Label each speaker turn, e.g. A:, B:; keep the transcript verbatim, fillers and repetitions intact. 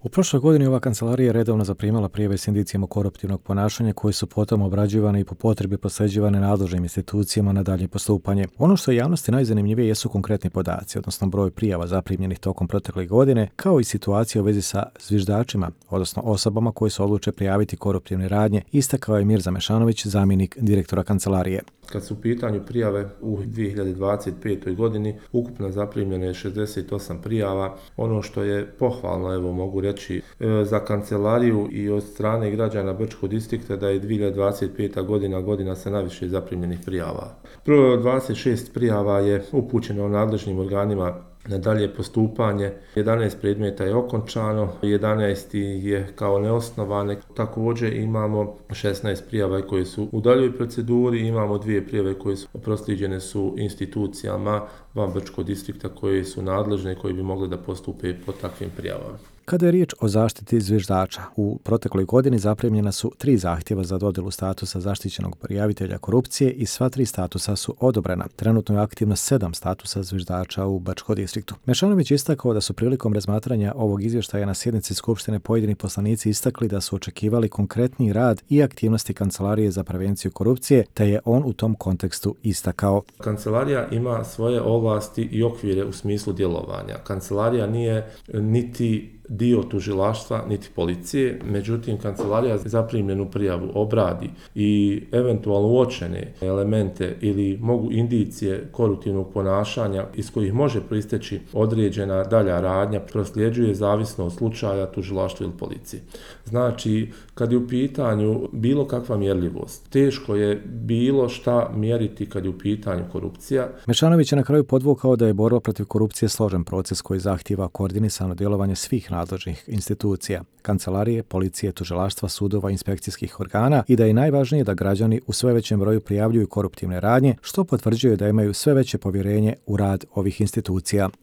A: U prošloj godini ova kancelarija je redovno zaprimala prijave s indicijama koruptivnog ponašanja koje su potom obrađivane i po potrebi prosljeđivane nadležnim institucijama na dalje postupanje. Ono što je javnosti najzanimljivije jesu konkretni podaci, odnosno broj prijava zaprimljenih tokom protekle godine, kao i situacija u vezi sa zviždačima, odnosno osobama koje se odluče prijaviti koruptivne radnje, istakao je Mirza Mešanović, zamjenik direktora kancelarije.
B: Kad su u pitanju prijave u dvije hiljade dvadeset petoj godini, ukupno zaprimljeno je šezdeset osam prijava. Ono što je pohvalno, evo mogu reći, za kancelariju i od strane građana Brčkog distrikta da je dvije hiljade dvadeset peta godina godina sa najviše zaprimljenih prijava. Prvo dvadeset šest prijava je upućeno nadležnim organima na dalje postupanje, jedanaest predmeta je okončano, jedanaest je kao neosnovane. Također imamo šesnaest prijava koje su u daljoj proceduri, imamo dvije prijave koje su proslijeđene su institucijama van Brčkog distrikta koje su nadležne, koji bi mogli da postupe po takvim prijavama.
A: Kada je riječ o zaštiti zviždača, u protekloj godini zaprimljena su tri zahtjeva za dodjelu statusa zaštićenog prijavitelja korupcije i sva tri statusa su odobrena. Trenutno je aktivno sedam statusa zviždača u Brčkom distriktu. Mešanović istakao da su prilikom razmatranja ovog izvještaja na sjednici Skupštine pojedini poslanici istakli da su očekivali konkretni rad i aktivnosti Kancelarije za prevenciju korupcije, te je on u tom kontekstu istakao.
B: Kancelarija ima svoje ovlasti i okvire u smislu djelovanja. Kancelarija nije niti dio tužilaštva niti policije, međutim kancelarija zaprimljenu prijavu obradi i eventualno uočene elemente ili mogu indicije koruptivnog ponašanja iz kojih može proisteći određena dalja radnja prosljeđuje zavisno od slučaja tužilaštva ili policije. Znači, kad je u pitanju bilo kakva mjerljivost, teško je bilo šta mjeriti kad je u pitanju korupcija.
A: Mešanović je na kraju podvukao da je borba protiv korupcije složen proces koji zahtijeva koordinisano djelovanje svih nadležnih institucija, kancelarije, policije, tužilaštva, sudova, inspekcijskih organa i da je najvažnije da građani u sve većem broju prijavljuju koruptivne radnje, što potvrđuje da imaju sve veće povjerenje u rad ovih institucija.